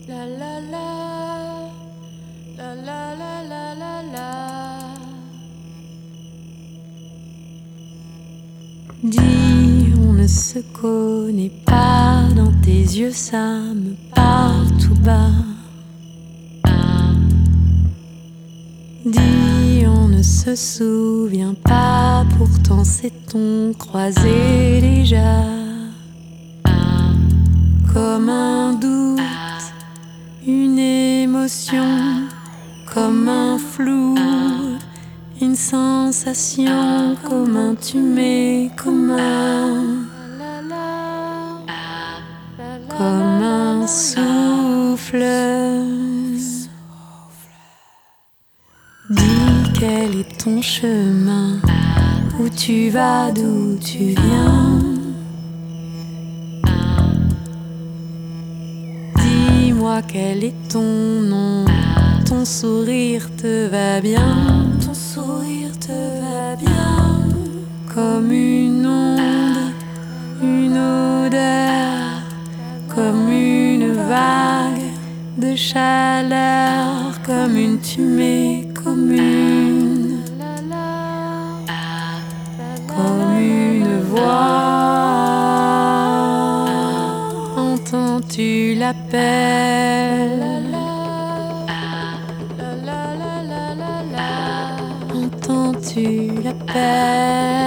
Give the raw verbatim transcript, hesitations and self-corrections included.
La la la, la la la la la la. Dis, on ne se connaît pas, dans tes yeux ça me parle tout bas. Dis, on ne se souvient pas, pourtant s'est-on croisé déjà. Comme un doute, une émotion, comme un flou, une sensation, comme un tumé, comme un, comme un souffle. Dis, quel est ton chemin, où tu vas, d'où tu viens. Dis-moi quel est ton nom, ton sourire te va bien, ton sourire te va bien. Comme une onde, une odeur, comme une vague de chaleur, comme une tumée, comme une, comme une voix. Entends-tu l'appel? Entends-tu l'appel?